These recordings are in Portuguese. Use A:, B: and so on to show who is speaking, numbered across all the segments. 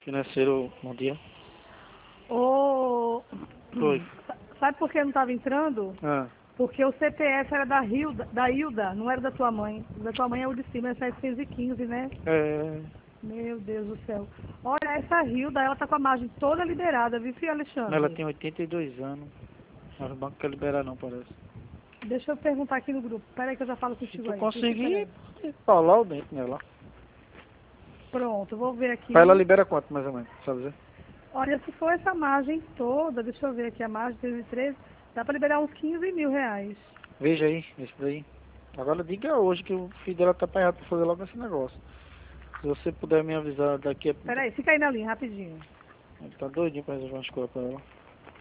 A: Financeiro, bom dia.
B: Ô,
A: Oi.
B: sabe por que não estava entrando?
A: Ah,
B: Porque o CPF era da Hilda, não era da tua mãe. Da tua mãe é o de cima, é 715, né?
A: é,
B: Meu Deus do céu. Olha, essa Hilda, ela tá com a margem toda liberada, viu, filho
A: ela
B: Alexandre?
A: tem 82 anos. Mas o banco quer liberar não, parece.
B: Deixa eu perguntar aqui no grupo. Peraí que eu já falo
A: Se
B: contigo
A: tu
B: aí.
A: conseguir,
B: Peraí.
A: pode colar o dente nela.
B: Pronto, vou ver
A: Ela
B: aqui.
A: libera quanto, mais ou menos, sabe dizer?
B: Olha, se for essa margem toda, deixa eu ver aqui a margem 13, dá pra liberar uns 15 mil reais.
A: Veja aí, esse daí. Agora diga hoje que o filho dela tá apanhado pra fazer logo esse negócio. Se você puder me avisar daqui a...
B: Peraí, fica aí na linha, rapidinho.
A: Ele tá doidinho pra resolver umas coisas pra ela.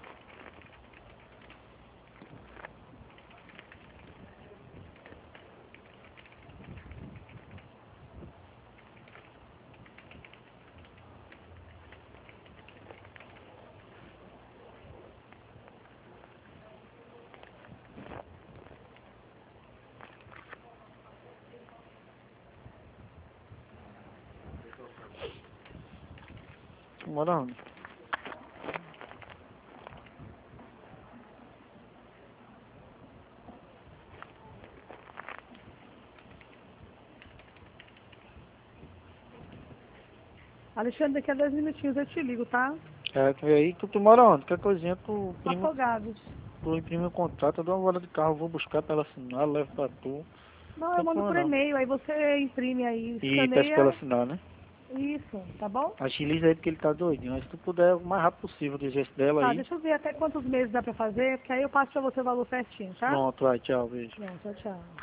A: Mora onde?
B: Alexandre, daqui a 10 minutinhos eu te ligo, tá?
A: É, tu vê aí, tu mora onde? Qualquer coisinha,
B: Afogados.
A: tu imprime o contrato, eu dou uma volta de carro, vou buscar pra ela assinar, levo pra tu. Não
B: Não, eu
A: tem
B: mando
A: problema
B: por
A: não.
B: e-mail, aí você imprime aí,
A: E peço pra ela
B: escaneia.
A: assinar, né?
B: Isso, tá bom?
A: Agiliza ele porque ele tá doidinho. Mas se tu puder, o mais rápido possível, do gesto dela
B: Tá,
A: aí.
B: deixa eu ver até quantos meses dá pra fazer, porque aí eu passo pra você o valor certinho, tá?
A: Pronto, vai, tchau, beijo.
B: Pronto, tchau, tchau.